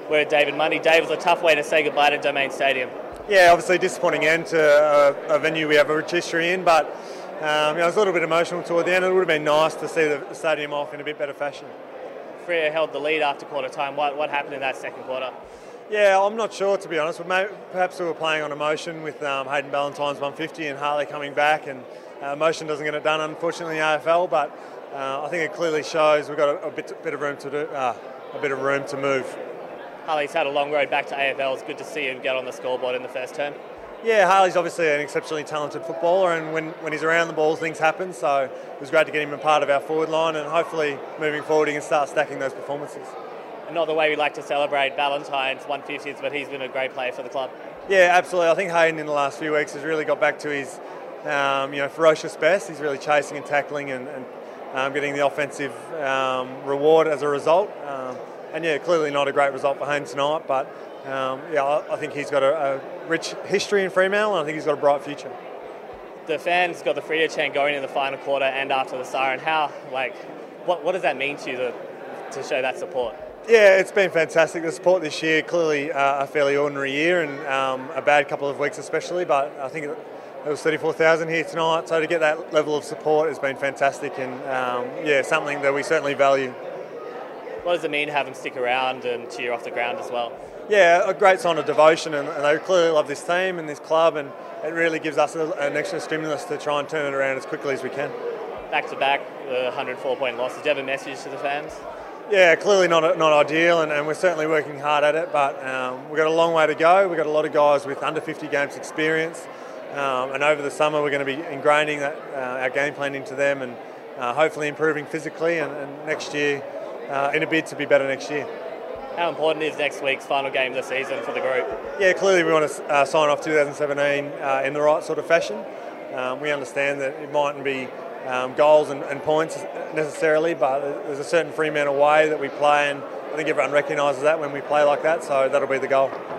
We're at David Mundy. Dave, it was a tough way to say goodbye to Domain Stadium. Yeah, obviously disappointing end to a venue we have a rich history in, but it was a little bit emotional toward the end. It would have been nice to see the stadium off in a bit better fashion. Freo held the lead after quarter time. What happened in that second quarter? Yeah, I'm not sure, to be honest. Perhaps we were playing on emotion with Hayden Ballantyne's 150 and Harley coming back, and emotion doesn't get it done, unfortunately, in the AFL, but I think it clearly shows we've got a bit of room to do, a bit of room to move. Harley's had a long road back to AFL. It's good to see him get on the scoreboard in the first term. Yeah, Harley's obviously an exceptionally talented footballer, and when he's around the ball, things happen, so it was great to get him a part of our forward line, and hopefully moving forward he can start stacking those performances. And not the way we like to celebrate Ballantyne's 150s, but he's been a great player for the club. Yeah, absolutely. I think Hayden in the last few weeks has really got back to his ferocious best. He's really chasing and tackling and getting the offensive reward as a result. And yeah, clearly not a great result for Hayden tonight, but I think he's got a rich history in Fremantle, and I think he's got a bright future. The fans got the Freo chant going in the final quarter and after the siren. What does that mean to you to show that support? Yeah, it's been fantastic. The support this year, clearly a fairly ordinary year and a bad couple of weeks especially, but I think it was 34,000 here tonight, so to get that level of support has been fantastic and something that we certainly value. What does it mean to have them stick around and cheer off the ground as well? Yeah, a great sign of devotion, and they clearly love this team and this club, and it really gives us an extra stimulus to try and turn it around as quickly as we can. Back to back, the 104-point losses. Do you have a message to the fans? Yeah, clearly not ideal, and we're certainly working hard at it, but we've got a long way to go. We've got a lot of guys with under 50 games experience, and over the summer we're going to be ingraining our game plan into them and hopefully improving physically and next year in a bid to be better next year. How important is next week's final game of the season for the group? Yeah, clearly we want to sign off 2017 in the right sort of fashion. We understand that it mightn't be goals and points necessarily, but there's a certain Fremantle way that we play, and I think everyone recognises that when we play like that, so that'll be the goal.